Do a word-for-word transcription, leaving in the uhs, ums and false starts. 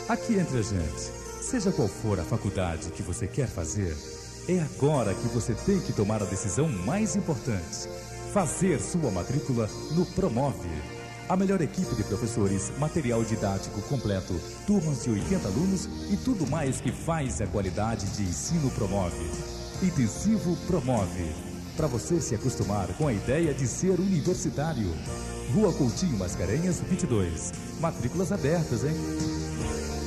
Aqui entre a gente, seja qual for a faculdade que você quer fazer, é agora que você tem que tomar a decisão mais importante: fazer sua matrícula no Promove. A melhor equipe de professores, material didático completo, turmas de oitenta alunos e tudo mais que faz a qualidade de ensino promove. Intensivo Promove, para você se acostumar com a ideia de ser universitário. Rua Coutinho Mascarenhas, vinte e dois. Matrículas abertas, hein?